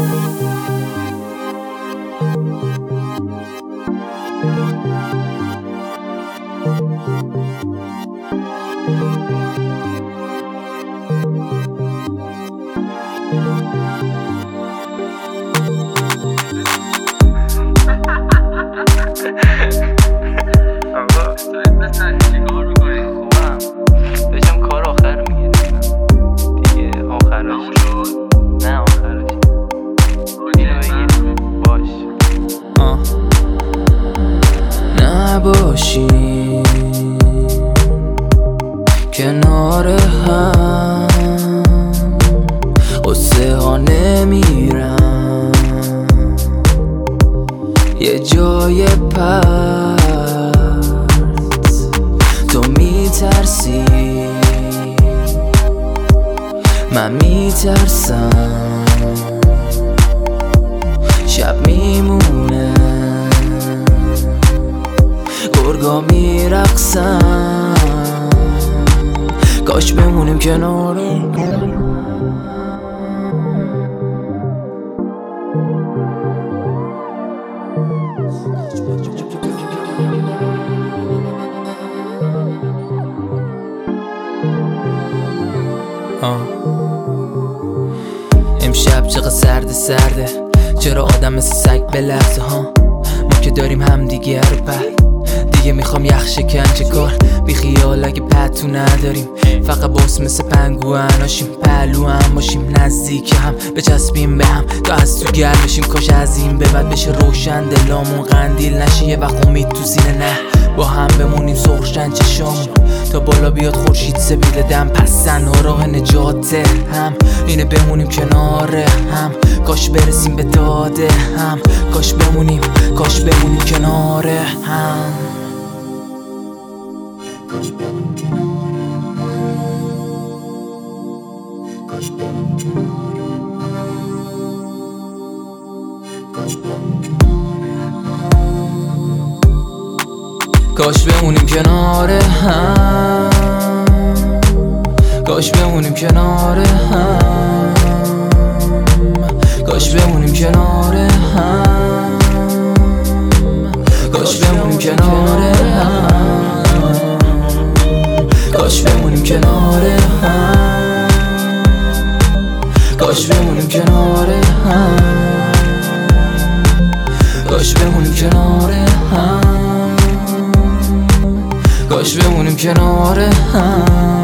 داشتم کار آخر رو میگرفتم دیگه. آخرش نه آخرش اینو بگیر باش. نباشی کنار هم قصه ها نمیرم یه جای پرت تو میترسی من میترسم شب میمونه گرگا میرقصن کاش بمونیم کناره. امشب چقدر سرده چرا آدم مثل سگ بلرزه ها. ما که داریم همدیگه رو دیگه میخوام یخ شکنجه کار بی خیال اگه پتو نداریم فقط باس مثل پنگوئناشیم پهلو هم باشیم نزدیک هم بچسبیم به هم تا از تو گرمشیم. کاش از این به بعد بشه روشن دلامون قندیل نشه یه وقت امید تو سینه نه با هم بمونیم سرخشن چشامون تا بالا بیاد خورشید سپید دم پس تنها راه نجاته هم اینه بمونیم کنار هم کاش برسیم به داده هم کاش بمونیم کنار هم. کاش بمونیم کنار هم کاش بمونیم کنار هم کاش بمونیم کنار هم کاش بمونیم کنار هم کاش بمونیم کنار هم کاش بمونیم کنار هم کاش بمونیم کنار هم کاش بمونیم کنار هم.